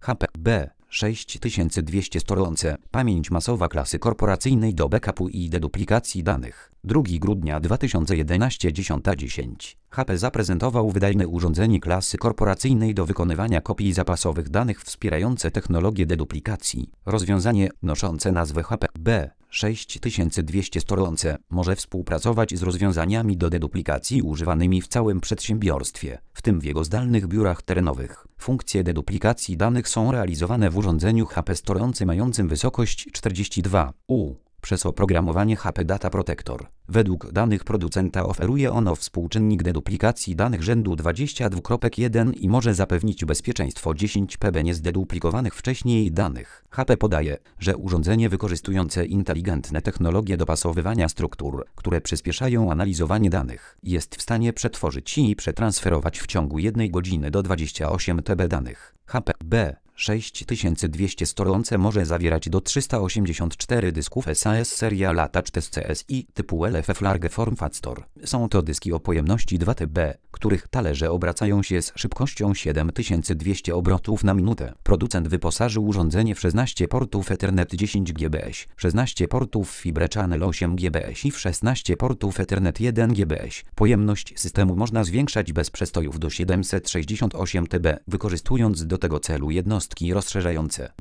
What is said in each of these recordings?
HP B6200 Storage. Pamięć masowa klasy korporacyjnej do backupu i deduplikacji danych. 2 grudnia 2011 10:10. HP zaprezentował wydajne urządzenie klasy korporacyjnej do wykonywania kopii zapasowych danych wspierające technologię deduplikacji. Rozwiązanie, noszące nazwę HP B6200 Storage, może współpracować z rozwiązaniami do deduplikacji używanymi w całym przedsiębiorstwie, w tym w jego zdalnych biurach terenowych. Funkcje deduplikacji danych są realizowane w urządzeniu HP Storage mającym wysokość 42 U. Przez oprogramowanie HP Data Protector. Według danych producenta oferuje ono współczynnik deduplikacji danych rzędu 22.1 i może zapewnić bezpieczeństwo 10 PB niezdeduplikowanych wcześniej danych. HP podaje, że urządzenie wykorzystujące inteligentne technologie dopasowywania struktur, które przyspieszają analizowanie danych, jest w stanie przetworzyć i przetransferować w ciągu 1 godziny do 28 TB danych. HP B6200 Storage może zawierać do 384 dysków SAS seria Latach TSCSI typu LFF Large Form Factor. Są to dyski o pojemności 2 TB, których talerze obracają się z szybkością 7200 obrotów na minutę. Producent wyposażył urządzenie w 16 portów Ethernet 10 GbS, 16 portów Fibre Channel 8 GbS i w 16 portów Ethernet 1 GbS. Pojemność systemu można zwiększać bez przestojów do 768 TB, wykorzystując do tego celu jednostki rozszerzające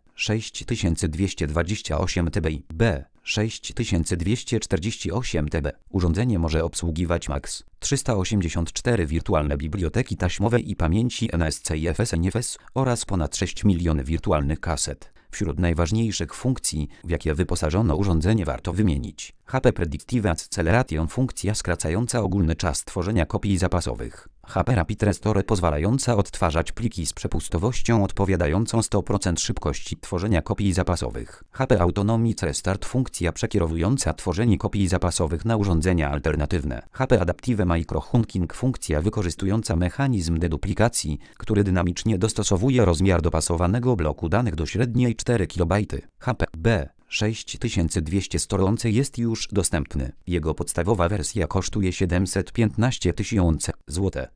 B6228 TB i B6248 TB. Urządzenie może obsługiwać MAX 384 wirtualne biblioteki taśmowe i pamięci NSC i FS oraz ponad 6 miliony wirtualnych kaset. Wśród najważniejszych funkcji, w jakie wyposażono urządzenie, warto wymienić HP Predictive Acceleration, funkcja skracająca ogólny czas tworzenia kopii zapasowych. HP Rapid Restore, pozwalająca odtwarzać pliki z przepustowością odpowiadającą 100% szybkości tworzenia kopii zapasowych. HP Autonomous Restart, funkcja przekierowująca tworzenie kopii zapasowych na urządzenia alternatywne. HP Adaptive Microhunking, funkcja wykorzystująca mechanizm deduplikacji, który dynamicznie dostosowuje rozmiar dopasowanego bloku danych do średniej 4 KB. HP B6200 Storage jest już dostępny. Jego podstawowa wersja kosztuje 715 000 zł.